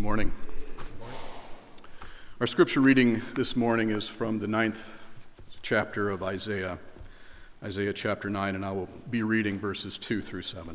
Good morning. Our scripture reading this morning is from the 9th chapter of Isaiah, Isaiah chapter 9, and I will be reading verses 2 through 7.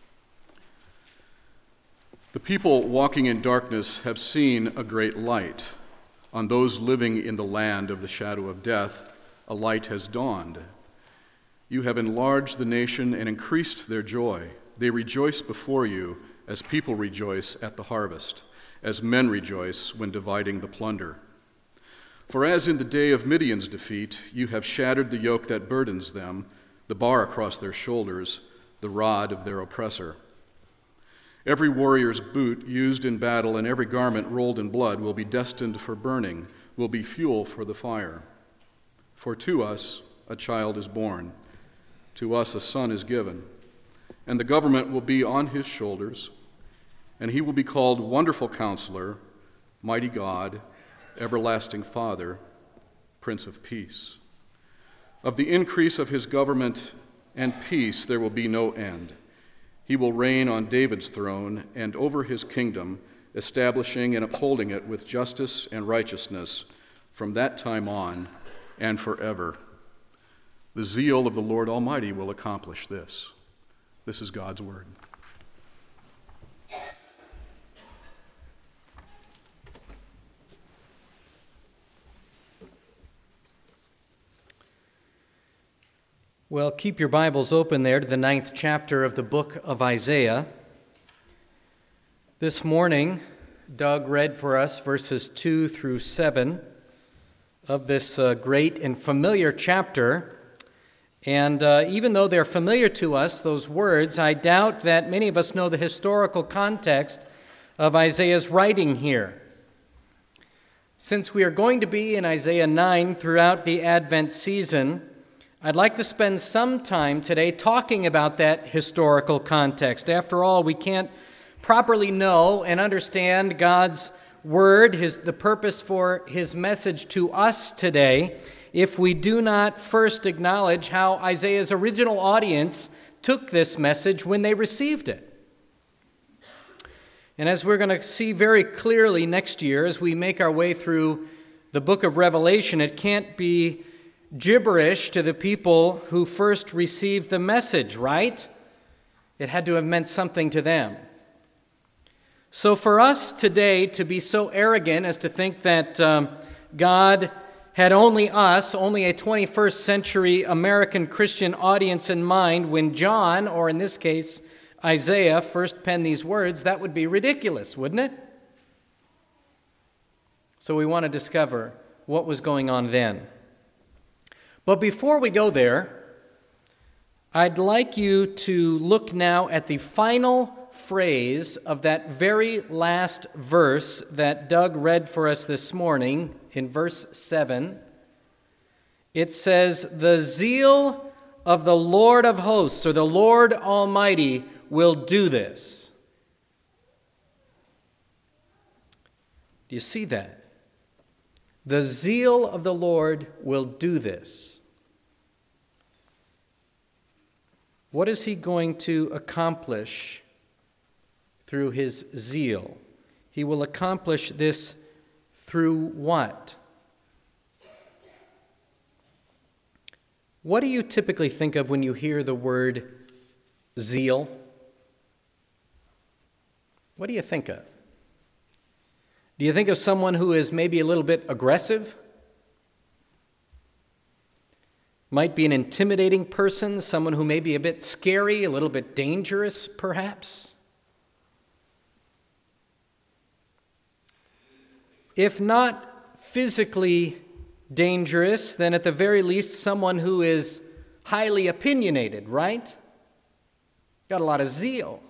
The people walking in darkness have seen a great light. On those living in the land of the shadow of death, a light has dawned. You have enlarged the nation and increased their joy. They rejoice before you as people rejoice at the harvest, as men rejoice when dividing the plunder. For as in the day of Midian's defeat, you have shattered the yoke that burdens them, the bar across their shoulders, the rod of their oppressor. Every warrior's boot used in battle and every garment rolled in blood will be destined for burning, will be fuel for the fire. For to us a child is born, to us a son is given, and the government will be on his shoulders, and he will be called Wonderful Counselor, Mighty God, Everlasting Father, Prince of Peace. Of the increase of his government and peace there will be no end. He will reign on David's throne and over his kingdom, establishing and upholding it with justice and righteousness from that time on and forever. The zeal of the Lord Almighty will accomplish this. This is God's word. Well, keep your Bibles open there to the 9th chapter of the book of Isaiah. This morning, Doug read for us verses 2 through 7 of this great and familiar chapter. And even though they're familiar to us, those words, I doubt that many of us know the historical context of Isaiah's writing here. Since we are going to be in Isaiah 9 throughout the Advent season, I'd like to spend some time today talking about that historical context. After all, we can't properly know and understand God's word, the purpose for his message to us today, if we do not first acknowledge how Isaiah's original audience took this message when they received it. And as we're going to see very clearly next year as we make our way through the book of Revelation, it can't be gibberish to the people who first received the message, right? It had to have meant something to them. So for us today to be so arrogant as to think that God had only us, only a 21st century American Christian audience in mind when John, or in this case Isaiah, first penned these words, that would be ridiculous, wouldn't it? So we want to discover what was going on then. But before we go there, I'd like you to look now at the final phrase of that very last verse that Doug read for us this morning in verse 7. It says, "The zeal of the Lord of hosts," or the Lord Almighty, "will do this." Do you see that? The zeal of the Lord will do this. What is he going to accomplish through his zeal? He will accomplish this through what? What do you typically think of when you hear the word zeal? What do you think of? Do you think of someone who is maybe a little bit aggressive? Might be an intimidating person, someone who may be a bit scary, a little bit dangerous, perhaps? If not physically dangerous, then at the very least someone who is highly opinionated, right? Got a lot of zeal.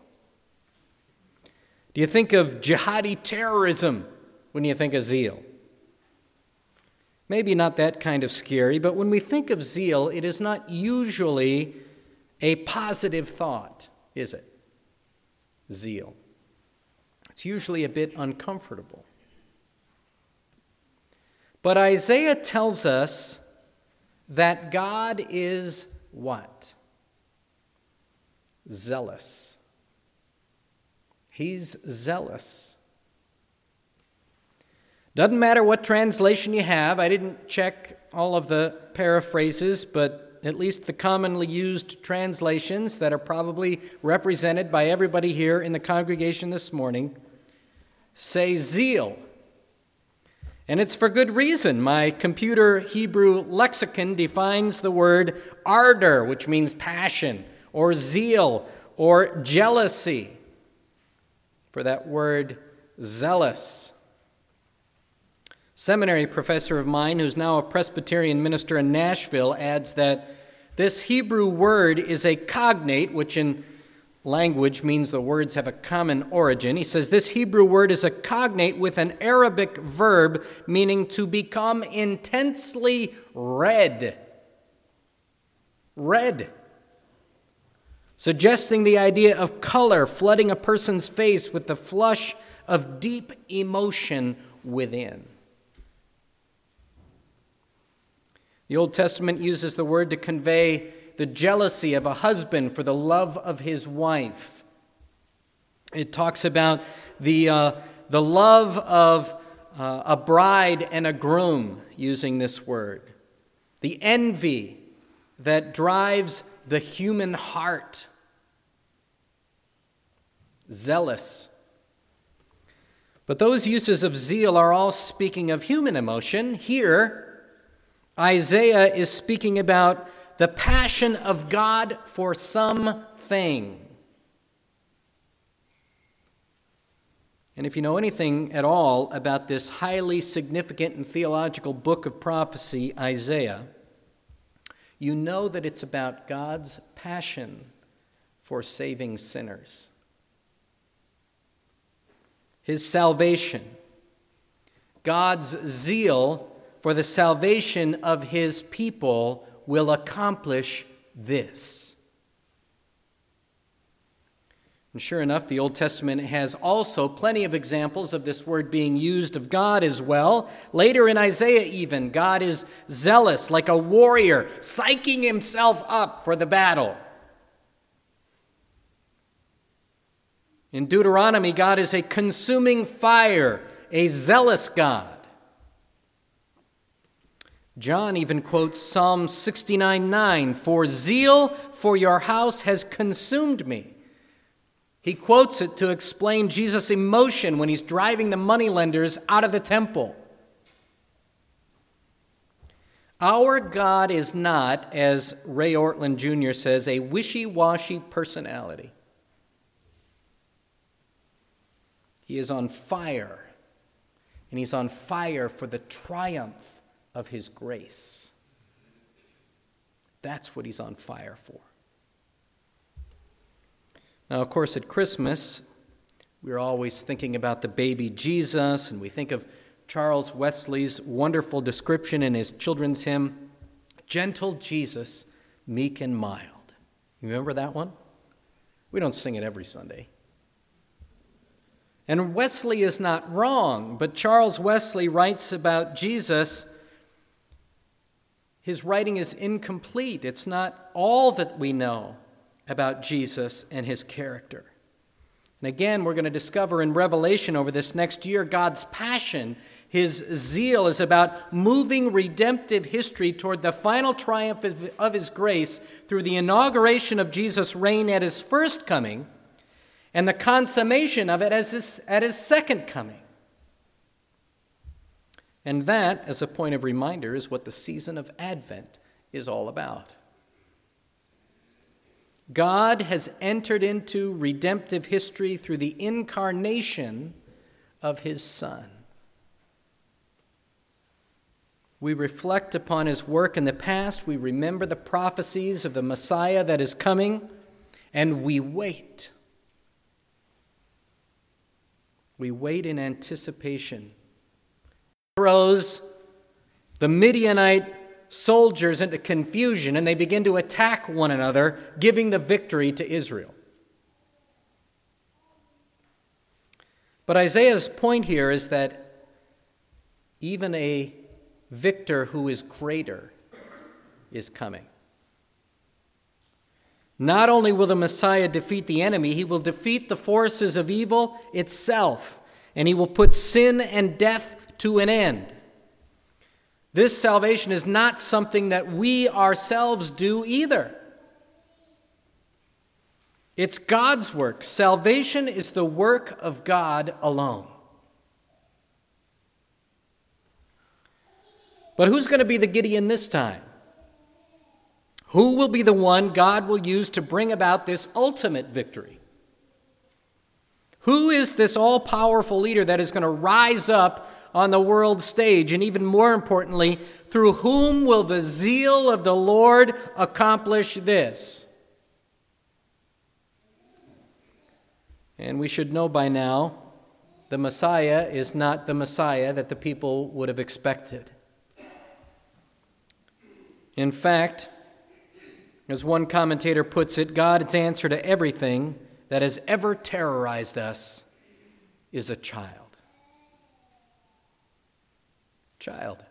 Do you think of jihadi terrorism when you think of zeal? Maybe not that kind of scary, but when we think of zeal, it is not usually a positive thought, is it? Zeal. It's usually a bit uncomfortable. But Isaiah tells us that God is what? Zealous. He's zealous. Doesn't matter what translation you have. I didn't check all of the paraphrases, but at least the commonly used translations that are probably represented by everybody here in the congregation this morning say zeal. And it's for good reason. My computer Hebrew lexicon defines the word ardor, which means passion, or zeal, or jealousy, for that word zealous. Seminary professor of mine, who's now a Presbyterian minister in Nashville, adds that this Hebrew word is a cognate, which in language means the words have a common origin. He says this Hebrew word is a cognate with an Arabic verb meaning to become intensely red. Red. Suggesting the idea of color flooding a person's face with the flush of deep emotion within. The Old Testament uses the word to convey the jealousy of a husband for the love of his wife. It talks about the love of a bride and a groom, using this word. The envy that drives the human heart. Zealous. But those uses of zeal are all speaking of human emotion. Here, Isaiah is speaking about the passion of God for something. And if you know anything at all about this highly significant and theological book of prophecy, Isaiah, you know that it's about God's passion for saving sinners. His salvation. God's zeal for the salvation of his people will accomplish this. And sure enough, the Old Testament has also plenty of examples of this word being used of God as well. Later in Isaiah even, God is zealous like a warrior, psyching himself up for the battle. In Deuteronomy, God is a consuming fire, a zealous God. John even quotes Psalm 69:9, "For zeal for your house has consumed me." He quotes it to explain Jesus' emotion when he's driving the moneylenders out of the temple. Our God is not, as Ray Ortlund Jr. says, a wishy-washy personality. He is on fire, and he's on fire for the triumph of his grace. That's what he's on fire for. Now, of course, at Christmas, we're always thinking about the baby Jesus, and we think of Charles Wesley's wonderful description in his children's hymn, "Gentle Jesus, meek and mild." You remember that one? We don't sing it every Sunday. And Wesley is not wrong, but Charles Wesley writes about Jesus. His writing is incomplete. It's not all that we know about Jesus and his character. And again, we're going to discover in Revelation over this next year, God's passion, his zeal is about moving redemptive history toward the final triumph of his grace through the inauguration of Jesus' reign at his first coming and the consummation of it at his second coming. And that, as a point of reminder, is what the season of Advent is all about. God has entered into redemptive history through the incarnation of his Son. We reflect upon his work in the past, we remember the prophecies of the Messiah that is coming, and we wait. We wait in anticipation. Throws the Midianite soldiers into confusion, and they begin to attack one another, giving the victory to Israel. But Isaiah's point here is that even a victor who is greater is coming. Not only will the Messiah defeat the enemy, he will defeat the forces of evil itself, and he will put sin and death to an end. This salvation is not something that we ourselves do either. It's God's work. Salvation is the work of God alone. But who's going to be the Gideon this time? Who will be the one God will use to bring about this ultimate victory? Who is this all-powerful leader that is going to rise up on the world stage? And even more importantly, through whom will the zeal of the Lord accomplish this? And we should know by now, the Messiah is not the Messiah that the people would have expected. In fact, as one commentator puts it, God's answer to everything that has ever terrorized us is a child. Child.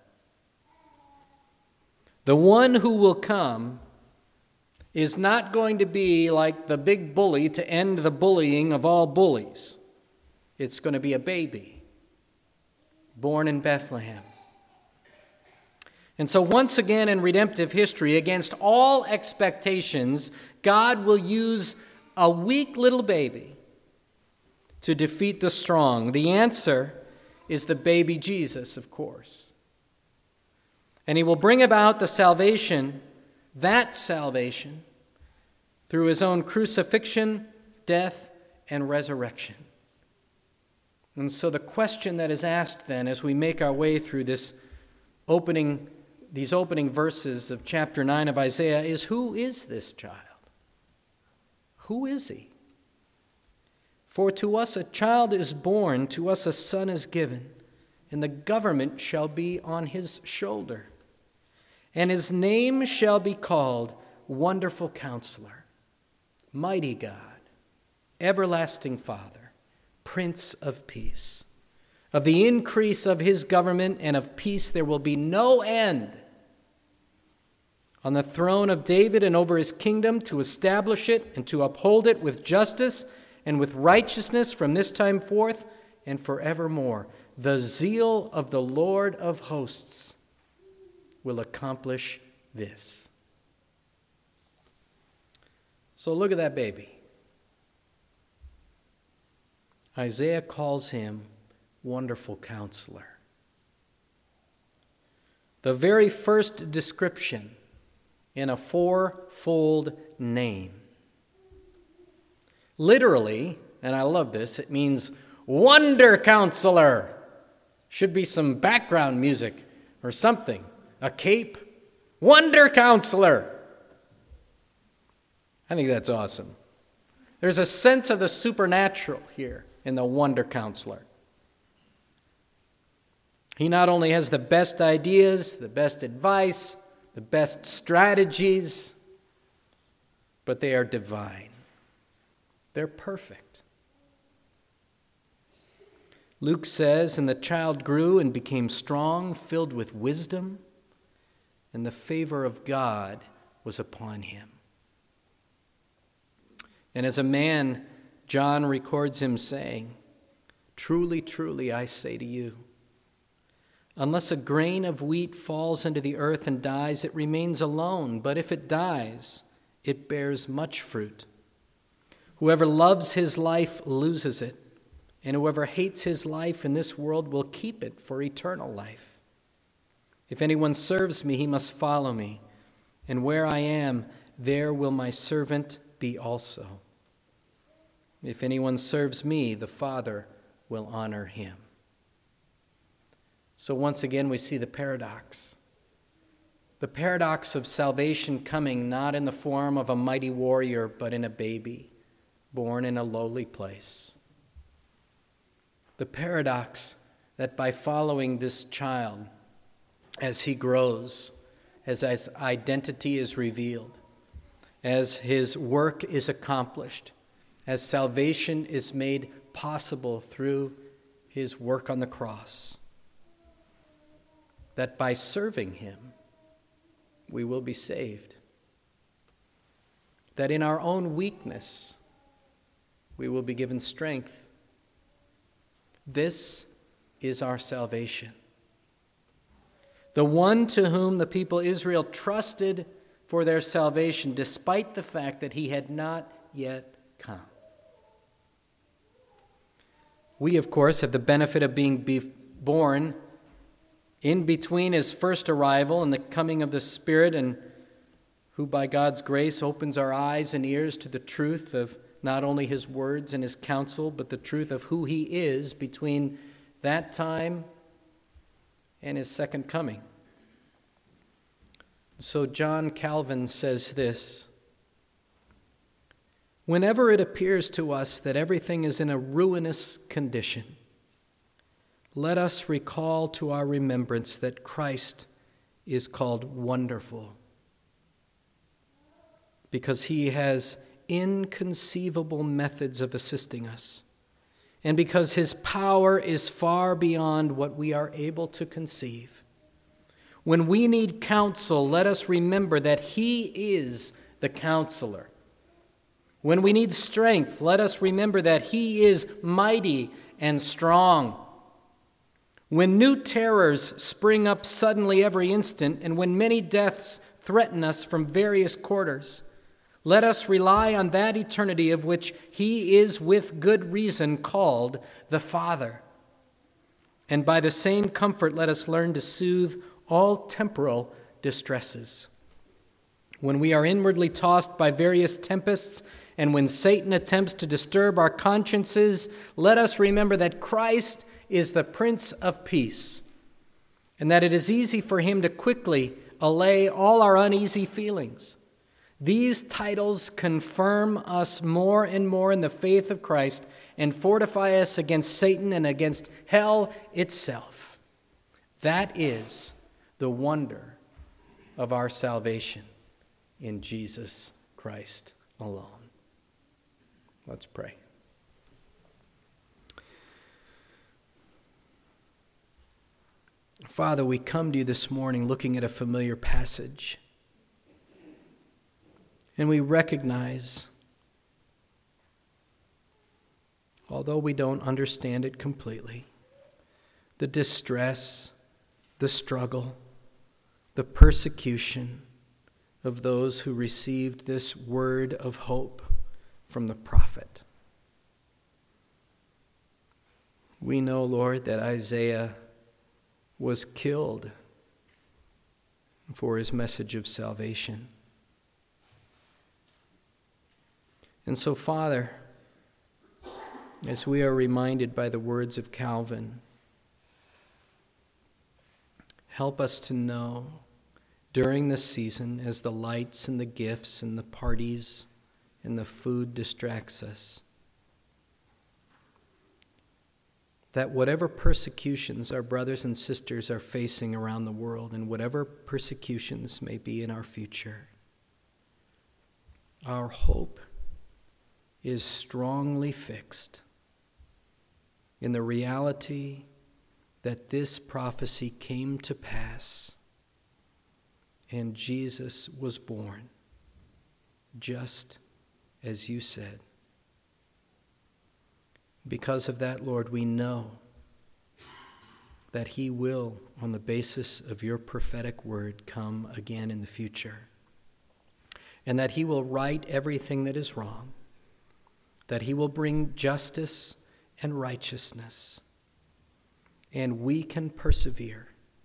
The one who will come is not going to be like the big bully to end the bullying of all bullies. It's going to be a baby born in Bethlehem. And so once again in redemptive history, against all expectations, God will use a weak little baby to defeat the strong. The answer is the baby Jesus, of course. And he will bring about the salvation, that salvation, through his own crucifixion, death, and resurrection. And so the question that is asked then as we make our way through these opening verses of chapter 9 of Isaiah is, who is this child? Who is he? For to us a child is born, to us a son is given, and the government shall be on his shoulder. And his name shall be called Wonderful Counselor, Mighty God, Everlasting Father, Prince of Peace. Of the increase of his government and of peace there will be no end. On the throne of David and over his kingdom, to establish it and to uphold it with justice and with righteousness from this time forth and forevermore. The zeal of the Lord of hosts will accomplish this. So look at that baby. Isaiah calls him Wonderful Counselor. The very first description in a fourfold name. Literally, and I love this, it means Wonder Counselor. Should be some background music or something. A cape. Wonder Counselor. I think that's awesome. There's a sense of the supernatural here in the Wonder Counselor. He not only has the best ideas, the best advice, the best strategies, but they are divine. They're perfect. Luke says, and the child grew and became strong, filled with wisdom, and the favor of God was upon him. And as a man, John records him saying, truly, truly, I say to you, unless a grain of wheat falls into the earth and dies, it remains alone. But if it dies, it bears much fruit. Whoever loves his life loses it, and whoever hates his life in this world will keep it for eternal life. If anyone serves me, he must follow me, and where I am, there will my servant be also. If anyone serves me, the Father will honor him. So once again, we see the paradox. The paradox of salvation coming not in the form of a mighty warrior, but in a baby born in a lowly place. The paradox that by following this child as he grows, as his identity is revealed, as his work is accomplished, as salvation is made possible through his work on the cross, that by serving him, we will be saved. That in our own weakness, we will be given strength. This is our salvation. the one to whom the people Israel trusted for their salvation, despite the fact that he had not yet come. We, of course, have the benefit of being born in between his first arrival and the coming of the Spirit, and who by God's grace opens our eyes and ears to the truth of not only his words and his counsel, but the truth of who he is between that time and his second coming. So John Calvin says this: whenever it appears to us that everything is in a ruinous condition, let us recall to our remembrance that Christ is called Wonderful, because he has inconceivable methods of assisting us, and because his power is far beyond what we are able to conceive. When we need counsel, let us remember that he is the counselor. When we need strength, let us remember that he is mighty and strong. When new terrors spring up suddenly every instant, and when many deaths threaten us from various quarters, let us rely on that eternity of which he is with good reason called the Father. And by the same comfort, let us learn to soothe all temporal distresses. When we are inwardly tossed by various tempests, and when Satan attempts to disturb our consciences, let us remember that Christ is the Prince of Peace, and that it is easy for him to quickly allay all our uneasy feelings. These titles confirm us more and more in the faith of Christ and fortify us against Satan and against hell itself. That is the wonder of our salvation in Jesus Christ alone. Let's pray. Father, we come to you this morning looking at a familiar passage. And we recognize, although we don't understand it completely, the distress, the struggle, the persecution of those who received this word of hope from the prophet. We know, Lord, that Isaiah was killed for his message of salvation. And so, Father, as we are reminded by the words of Calvin, help us to know during this season, as the lights and the gifts and the parties and the food distracts us, that whatever persecutions our brothers and sisters are facing around the world, and whatever persecutions may be in our future, our hope is strongly fixed in the reality that this prophecy came to pass and Jesus was born just as you said. Because of that, Lord, we know that he will, on the basis of your prophetic word, come again in the future, and that he will right everything that is wrong, that he will bring justice and righteousness, and we can persevere,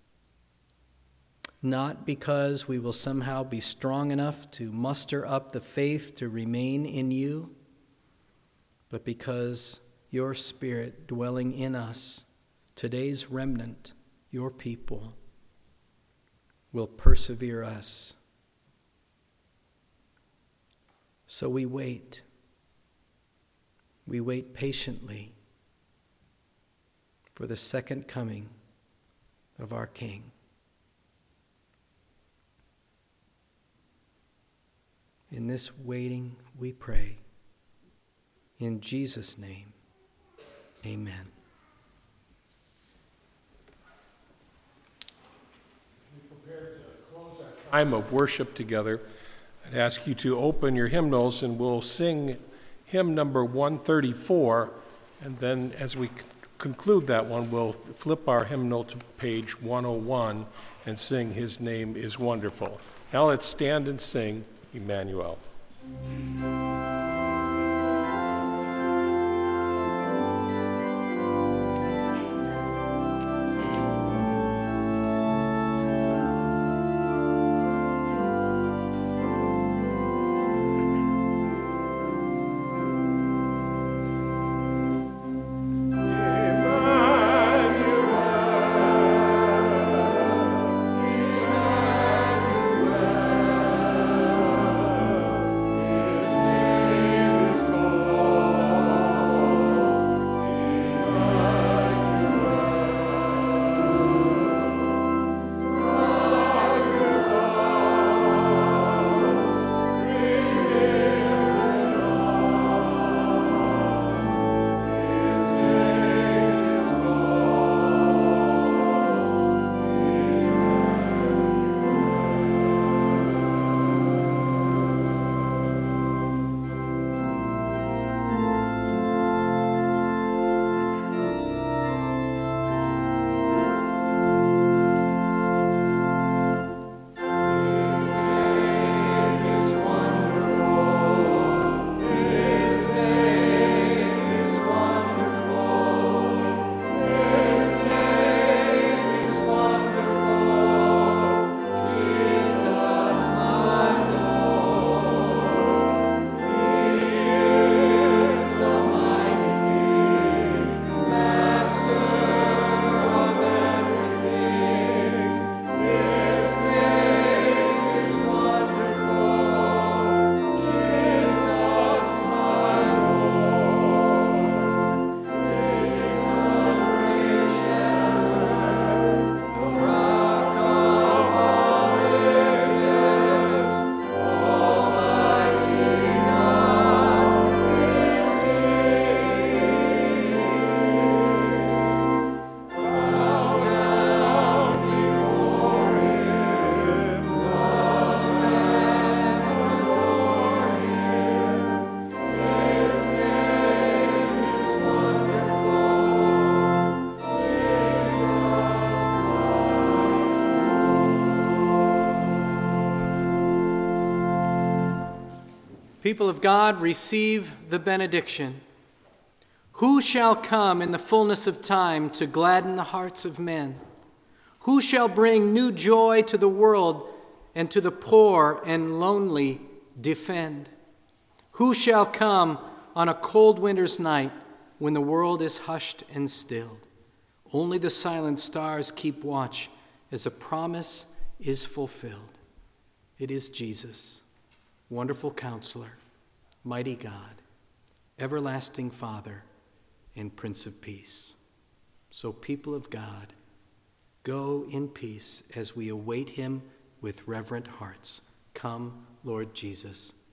not because we will somehow be strong enough to muster up the faith to remain in you, but because your Spirit dwelling in us, today's remnant, your people, will persevere us. So we wait. We wait patiently for the second coming of our King. In this waiting, we pray. In Jesus' name, amen. We prepare to close our time of worship together. I'd ask you to open your hymnals, and we'll sing hymn number 134, and then as we conclude that one, we'll flip our hymnal to page 101 and sing His Name is Wonderful. Now let's stand and sing Emmanuel. People of God, receive the benediction. Who shall come in the fullness of time to gladden the hearts of men? Who shall bring new joy to the world and to the poor and lonely defend? Who shall come on a cold winter's night when the world is hushed and stilled? Only the silent stars keep watch as a promise is fulfilled. It is Jesus, Wonderful Counselor, Mighty God, Everlasting Father, and Prince of Peace. So, people of God, go in peace as we await him with reverent hearts. Come, Lord Jesus.